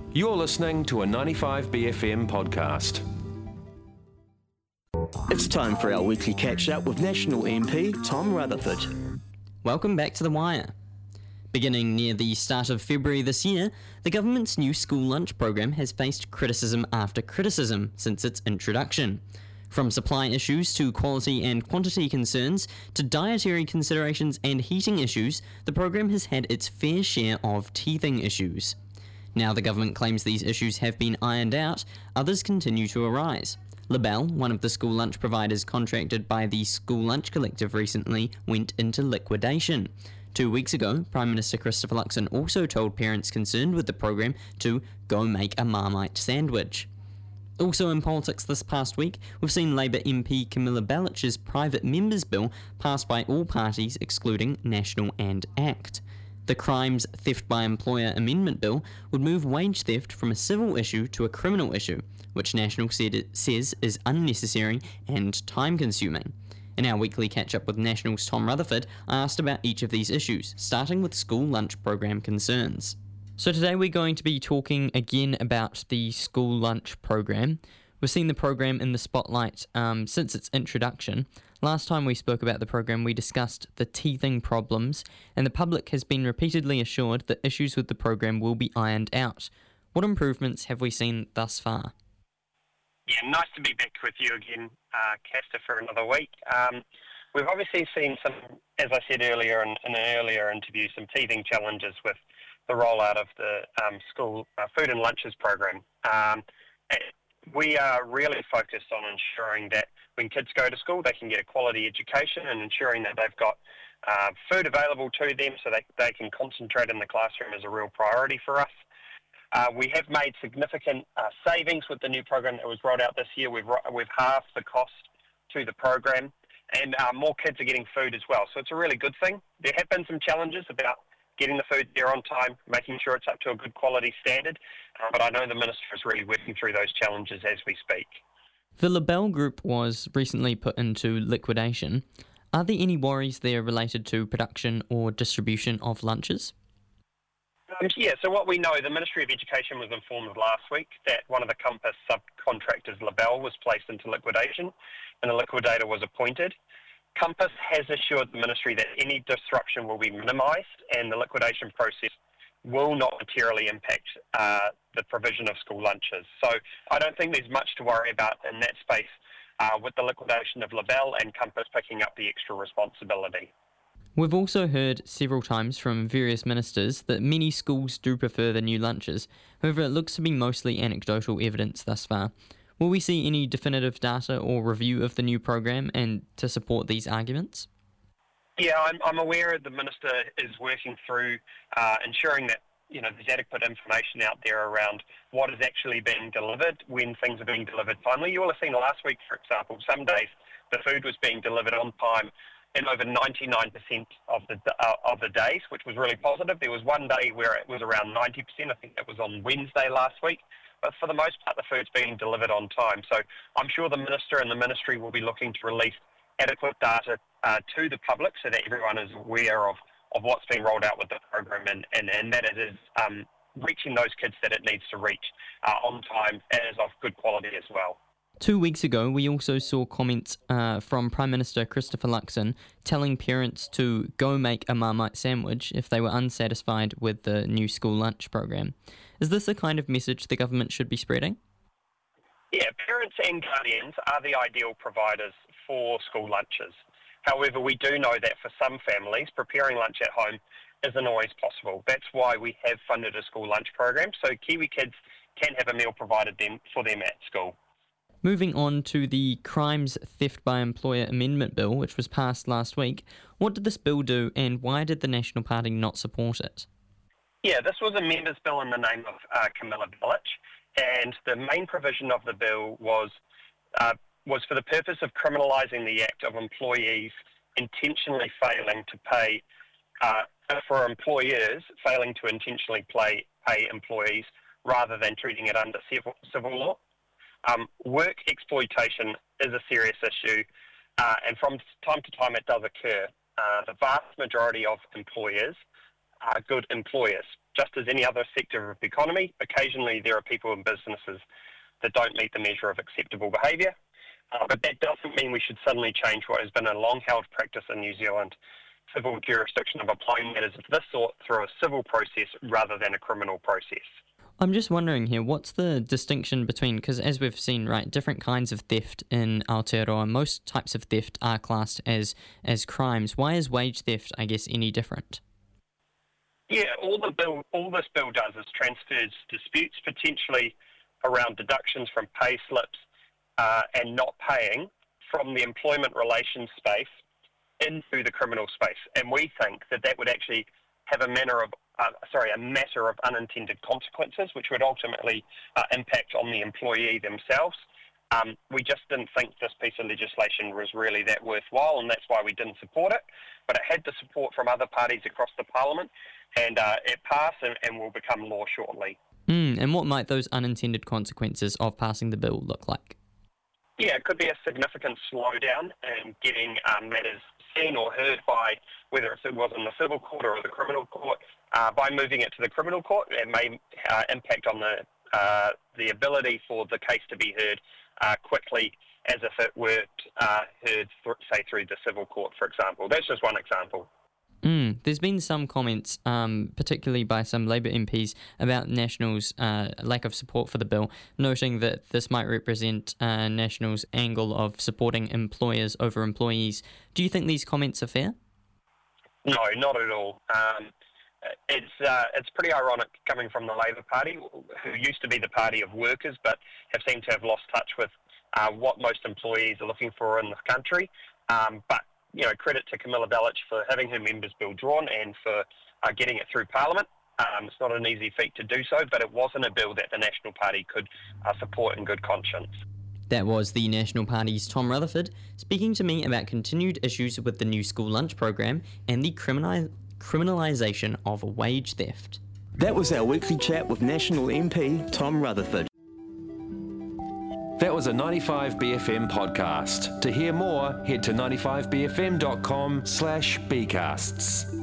You're listening to a 95BFM podcast. It's time for our weekly catch-up with National MP Tom Rutherford. Welcome back to The Wire. Beginning near the start of February this year, the government's new school lunch program has faced criticism after criticism since its introduction. From supply issues to quality and quantity concerns to dietary considerations and heating issues, the program has had its fair share of teething issues. Now the government claims these issues have been ironed out, others continue to arise. Lebel, one of the school lunch providers contracted by the School Lunch Collective recently, went into liquidation. 2 weeks ago, Prime Minister Christopher Luxon also told parents concerned with the program to go make a Marmite sandwich. Also in politics this past week, we've seen Labour MP Camilla Bellich's private members' bill passed by all parties excluding National and ACT. The Crimes Theft by Employer Amendment Bill would move wage theft from a civil issue to a criminal issue, which National says is unnecessary and time-consuming. In our weekly catch-up with National's Tom Rutherford, I asked about each of these issues, starting with school lunch program concerns. So today we're going to be talking again about the school lunch program. We've seen the program in the spotlight since its introduction. Last time we spoke about the program, we discussed the teething problems, and the public has been repeatedly assured that issues with the program will be ironed out. What improvements have we seen thus far? Yeah, nice to be back with you again, Castor, for another week. We've obviously seen some, as I said earlier in an earlier interview, some teething challenges with the rollout of the school food and lunches program. We are really focused on ensuring that when kids go to school, they can get a quality education and ensuring that they've got food available to them so they can concentrate in the classroom is a real priority for us. We have made significant savings with the new program that was rolled out this year. We've halved the cost to the program, and more kids are getting food as well. So it's a really good thing. There have been some challenges about getting the food there on time, making sure it's up to a good quality standard, but I know the Minister is really working through those challenges as we speak. The Lebel Group was recently put into liquidation. Are there any worries there related to production or distribution of lunches? Yeah, so what we know, the Ministry of Education was informed last week that one of the Compass subcontractors, Lebel, was placed into liquidation and a liquidator was appointed. Compass has assured the Ministry that any disruption will be minimised and the liquidation process will not materially impact the provision of school lunches. So I don't think there's much to worry about in that space with the liquidation of Lebel and Compass picking up the extra responsibility. We've also heard several times from various ministers that many schools do prefer the new lunches. However, it looks to be mostly anecdotal evidence thus far. Will we see any definitive data or review of the new program and to support these arguments? Yeah, I'm aware the Minister is working through ensuring that there's adequate information out there around what is actually being delivered when things are being delivered timely. You will have seen last week, for example, some days the food was being delivered on time in over 99% of the days, which was really positive. There was one day where it was around 90%. I think that was on Wednesday last week. But for the most part, the food's being delivered on time. So I'm sure the Minister and the Ministry will be looking to release adequate data to the public so that everyone is aware of what's being rolled out with the program and that it is reaching those kids that it needs to reach on time and is of good quality as well. 2 weeks ago, we also saw comments from Prime Minister Christopher Luxon telling parents to go make a Marmite sandwich if they were unsatisfied with the new school lunch program. Is this the kind of message the government should be spreading? Yeah, parents and guardians are the ideal providers for school lunches. However, we do know that for some families, preparing lunch at home isn't always possible. That's why we have funded a school lunch program, so Kiwi kids can have a meal provided for them at school. Moving on to the Crimes Theft by Employer Amendment Bill, which was passed last week, what did this bill do and why did the National Party not support it? Yeah, this was a members' bill in the name of Camilla Bellich, and the main provision of the bill was for the purpose of criminalising the act of employees intentionally failing to pay, for employers failing to intentionally pay employees rather than treating it under civil law. Work exploitation is a serious issue, and from time to time it does occur. The vast majority of employers are good employers. Just as any other sector of the economy, occasionally there are people in businesses that don't meet the measure of acceptable behaviour, but that doesn't mean we should suddenly change what has been a long-held practice in New Zealand, civil jurisdiction of applying matters of this sort through a civil process rather than a criminal process. I'm just wondering here, what's the distinction between, because as we've seen, right, different kinds of theft in Aotearoa, most types of theft are classed as crimes. Why is wage theft, I guess, any different? Yeah, all this bill does is transfers disputes potentially around deductions from pay slips and not paying from the employment relations space into the criminal space. And we think that would actually have a matter of unintended consequences, which would ultimately impact on the employee themselves. We just didn't think this piece of legislation was really that worthwhile, and that's why we didn't support it. But it had the support from other parties across the Parliament, and it passed and will become law shortly. And what might those unintended consequences of passing the bill look like? Yeah, it could be a significant slowdown in getting matters seen or heard by, whether it was in the civil court or the criminal court. By moving it to the criminal court, it may impact on the ability for the case to be heard quickly, as if it were heard, say, through the civil court, for example. That's just one example. There's been some comments, particularly by some Labour MPs, about National's lack of support for the bill, noting that this might represent National's angle of supporting employers over employees. Do you think these comments are fair? No, not at all. It's pretty ironic coming from the Labour Party, who used to be the party of workers, but have seemed to have lost touch with what most employees are looking for in this country. But credit to Camilla Bellich for having her members' bill drawn and for getting it through Parliament. It's not an easy feat to do so, but it wasn't a bill that the National Party could support in good conscience. That was the National Party's Tom Rutherford speaking to me about continued issues with the new school lunch program and the criminalisation of wage theft. That was our weekly chat with National MP Tom Rutherford. That was a 95BFM podcast. To hear more, head to 95bfm.com/bcasts.